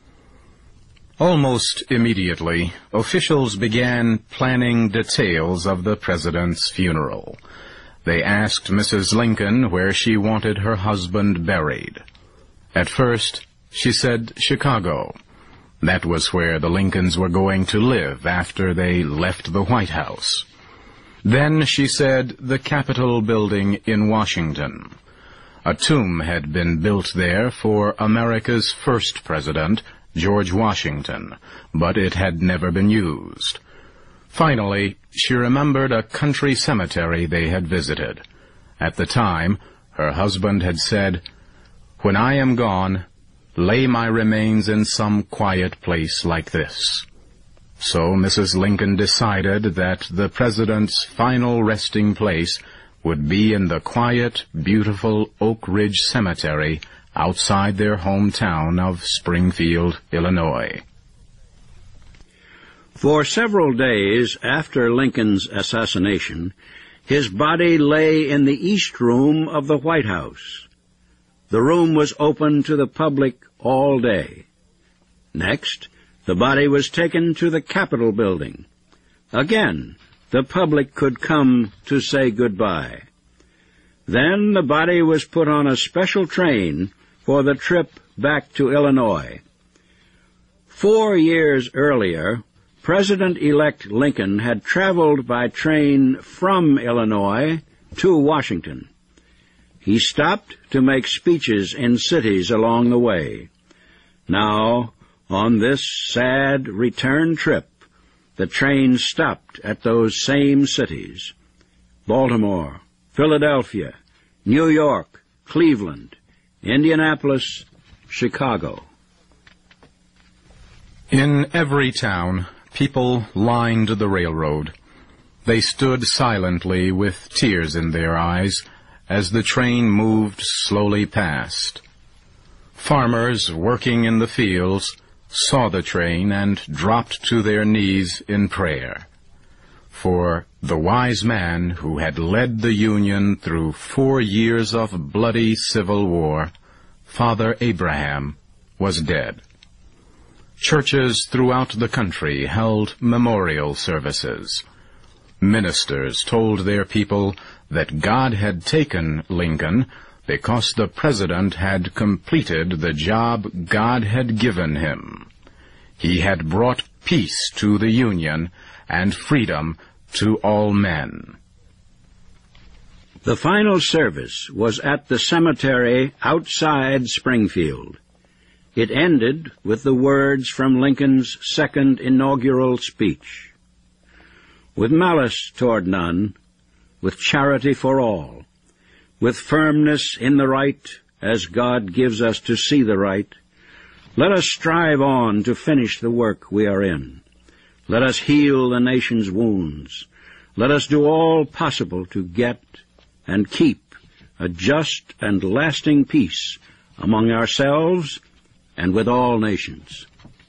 Almost immediately, officials began planning details of the president's funeral. They asked Missus Lincoln where she wanted her husband buried. At first, she said Chicago. That was where the Lincolns were going to live after they left the White House. Then she said the Capitol building in Washington. A tomb had been built there for America's first president, George Washington, but it had never been used. Finally, she remembered a country cemetery they had visited. At the time, her husband had said, "When I am gone, lay my remains in some quiet place like this." So Missus Lincoln decided that the president's final resting place would be in the quiet, beautiful Oak Ridge Cemetery outside their hometown of Springfield, Illinois. For several days after Lincoln's assassination, his body lay in the East Room of the White House. The room was open to the public all day. Next, the body was taken to the Capitol building. Again, the public could come to say goodbye. Then the body was put on a special train for the trip back to Illinois. Four years earlier, President-elect Lincoln had traveled by train from Illinois to Washington. He stopped to make speeches in cities along the way. Now, on this sad return trip, the train stopped at those same cities: Baltimore, Philadelphia, New York, Cleveland, Indianapolis, Chicago. In every town, people lined the railroad. They stood silently with tears in their eyes as the train moved slowly past. Farmers working in the fields saw the train and dropped to their knees in prayer. For the wise man who had led the Union through four years of bloody civil war, Father Abraham, was dead. Churches throughout the country held memorial services. Ministers told their people that God had taken Lincoln because the president had completed the job God had given him. He had brought peace to the Union and freedom to all men. The final service was at the cemetery outside Springfield. It ended with the words from Lincoln's second inaugural speech. With malice toward none, with charity for all, with firmness in the right as God gives us to see the right, let us strive on to finish the work we are in. Let us heal the nation's wounds. Let us do all possible to get and keep a just and lasting peace among ourselves and with all nations.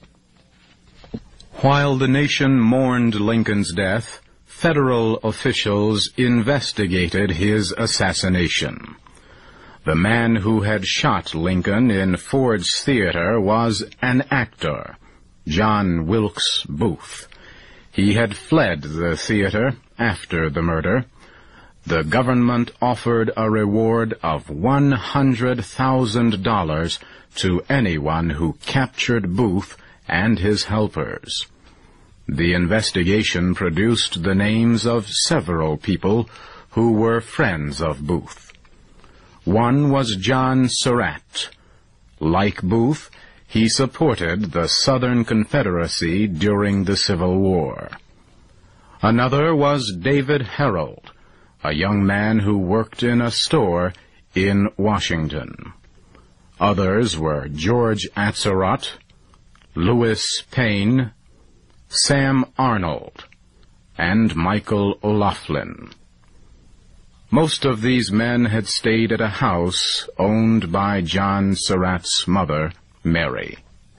While the nation mourned Lincoln's death, federal officials investigated his assassination. The man who had shot Lincoln in Ford's Theater was an actor, John Wilkes Booth. He had fled the theater after the murder. The government offered a reward of one hundred thousand dollars to anyone who captured Booth and his helpers. The investigation produced the names of several people who were friends of Booth. One was John Surratt. Like Booth, he supported the Southern Confederacy during the Civil War. Another was David Herold, a young man who worked in a store in Washington. Others were George Atzerodt, Louis Payne, Sam Arnold, and Michael O'Laughlin. Most of these men had stayed at a house owned by John Surratt's mother, Mary.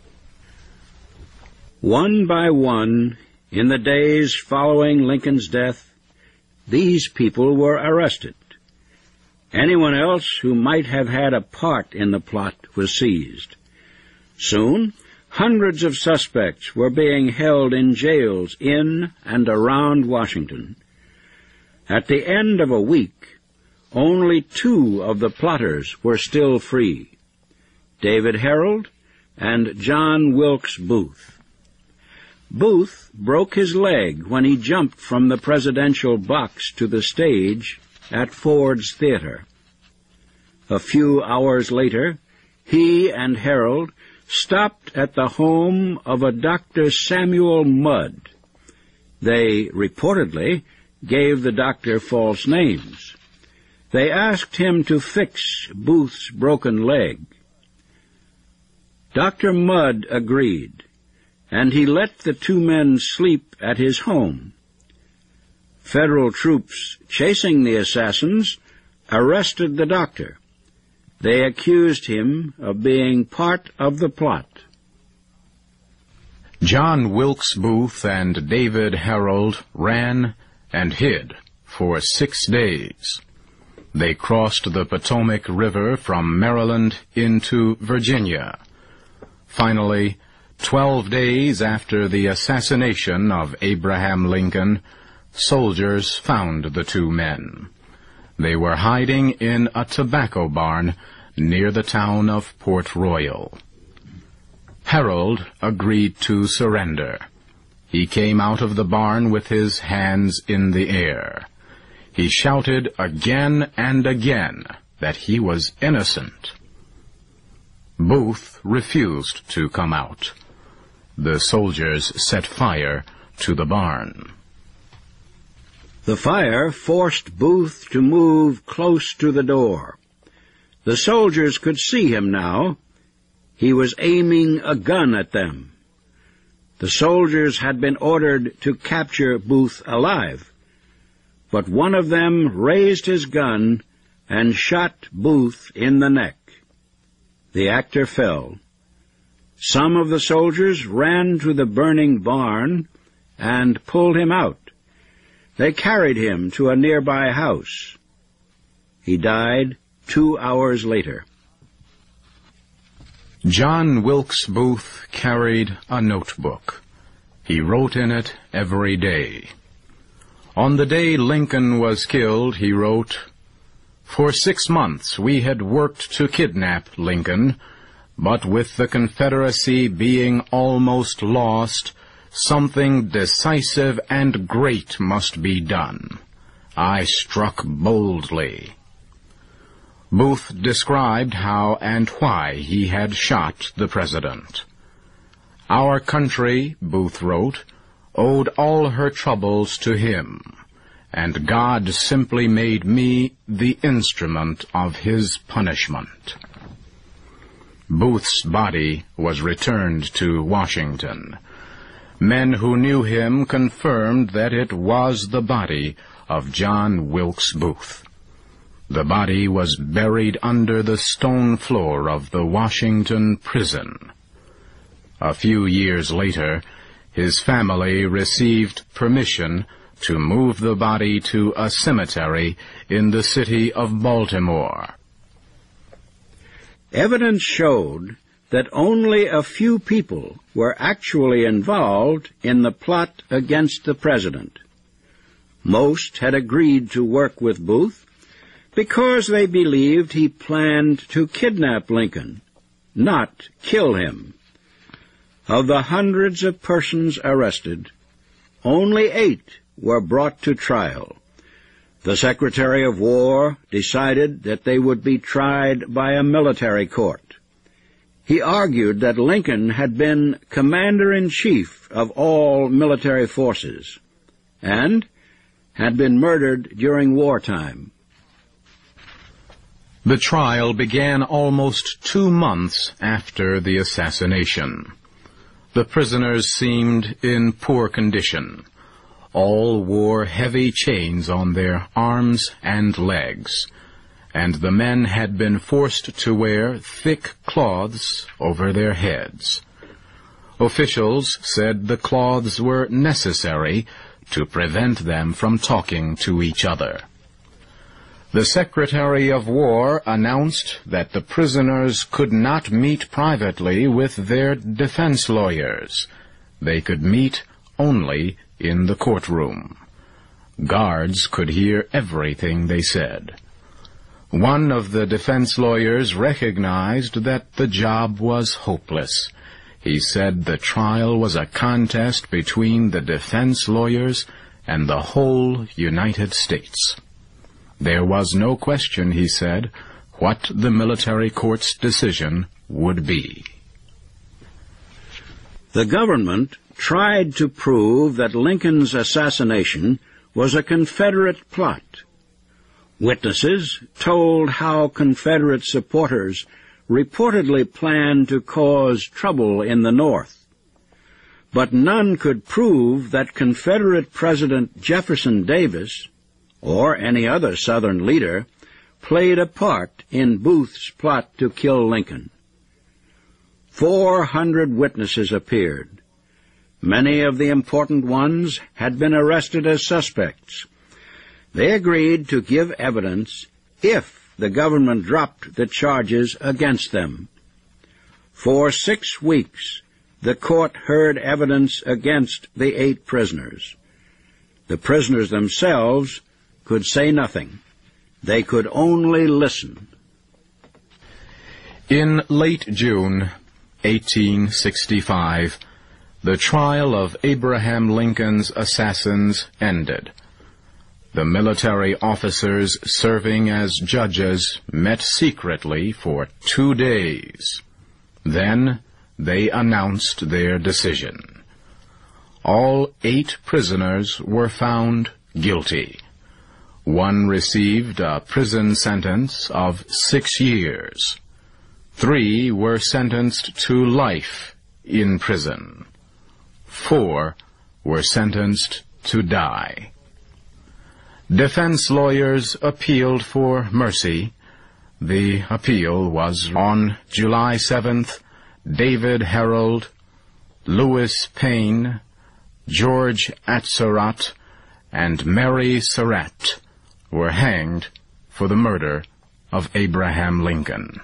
One by one, in the days following Lincoln's death, these people were arrested. Anyone else who might have had a part in the plot was seized. Soon, hundreds of suspects were being held in jails in and around Washington. At the end of a week, only two of the plotters were still free, David Herold and John Wilkes Booth. Booth broke his leg when he jumped from the presidential box to the stage at Ford's Theater. A few hours later, he and Herold stopped at the home of a Doctor Samuel Mudd. They reportedly gave the doctor false names. They asked him to fix Booth's broken leg. Doctor Mudd agreed, and he let the two men sleep at his home. Federal troops chasing the assassins arrested the doctor. They accused him of being part of the plot. John Wilkes Booth and David Herold ran and hid for six days. They crossed the Potomac River from Maryland into Virginia. Finally, twelve days after the assassination of Abraham Lincoln, soldiers found the two men. They were hiding in a tobacco barn near the town of Port Royal. Herold agreed to surrender. He came out of the barn with his hands in the air. He shouted again and again that he was innocent. Booth refused to come out. The soldiers set fire to the barn. The fire forced Booth to move close to the door. The soldiers could see him now. He was aiming a gun at them. The soldiers had been ordered to capture Booth alive, but one of them raised his gun and shot Booth in the neck. The actor fell. Some of the soldiers ran to the burning barn and pulled him out. They carried him to a nearby house. He died two hours later. John Wilkes Booth carried a notebook. He wrote in it every day. On the day Lincoln was killed, he wrote, "For six months we had worked to kidnap Lincoln, but with the Confederacy being almost lost, something decisive and great must be done. I struck boldly. Booth described how and why he had shot the president. Our country, Booth wrote, owed all her troubles to him, and God simply made me the instrument of his punishment. Booth's body was returned to Washington. Men who knew him confirmed that it was the body of John Wilkes Booth. The body was buried under the stone floor of the Washington prison. A few years later, his family received permission to move the body to a cemetery in the city of Baltimore. Evidence showed that only a few people were actually involved in the plot against the president. Most had agreed to work with Booth because they believed he planned to kidnap Lincoln, not kill him. Of the hundreds of persons arrested, only eight were brought to trial. The Secretary of War decided that they would be tried by a military court. He argued that Lincoln had been commander-in-chief of all military forces and had been murdered during wartime. The trial began almost two months after the assassination. The prisoners seemed in poor condition. All wore heavy chains on their arms and legs, and the men had been forced to wear thick cloths over their heads. Officials said the cloths were necessary to prevent them from talking to each other. The Secretary of War announced that the prisoners could not meet privately with their defense lawyers. They could meet only in the courtroom. Guards could hear everything they said. One of the defense lawyers recognized that the job was hopeless. He said the trial was a contest between the defense lawyers and the whole United States. There was no question, he said, what the military court's decision would be. The government tried to prove that Lincoln's assassination was a Confederate plot. Witnesses told how Confederate supporters reportedly planned to cause trouble in the North. But none could prove that Confederate President Jefferson Davis, or any other Southern leader, played a part in Booth's plot to kill Lincoln. Four hundred witnesses appeared. Many of the important ones had been arrested as suspects. They agreed to give evidence if the government dropped the charges against them. For six weeks, the court heard evidence against the eight prisoners. The prisoners themselves could say nothing. They could only listen. In late June eighteen sixty-five, the trial of Abraham Lincoln's assassins ended. The military officers serving as judges met secretly for two days. Then they announced their decision. All eight prisoners were found guilty. One received a prison sentence of six years. Three were sentenced to life in prison. Four were sentenced to die. Defense lawyers appealed for mercy. The appeal was on July seventh. David Herold, Louis Payne, George Atzerodt, and Mary Surratt were hanged for the murder of Abraham Lincoln.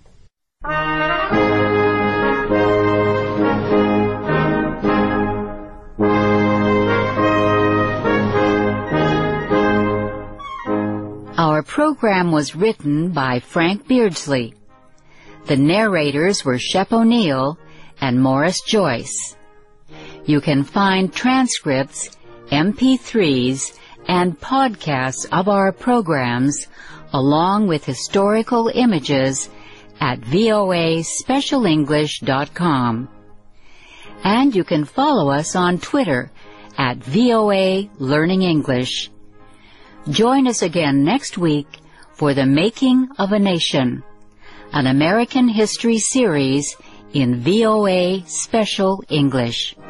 Our program was written by Frank Beardsley. The narrators were Shep O'Neill and Morris Joyce. You can find transcripts, M P threes, and podcasts of our programs, along with historical images, at V O A special english dot com. And you can follow us on Twitter at V O A Learning English. Join us again next week for The Making of a Nation, an American history series in V O A Special English.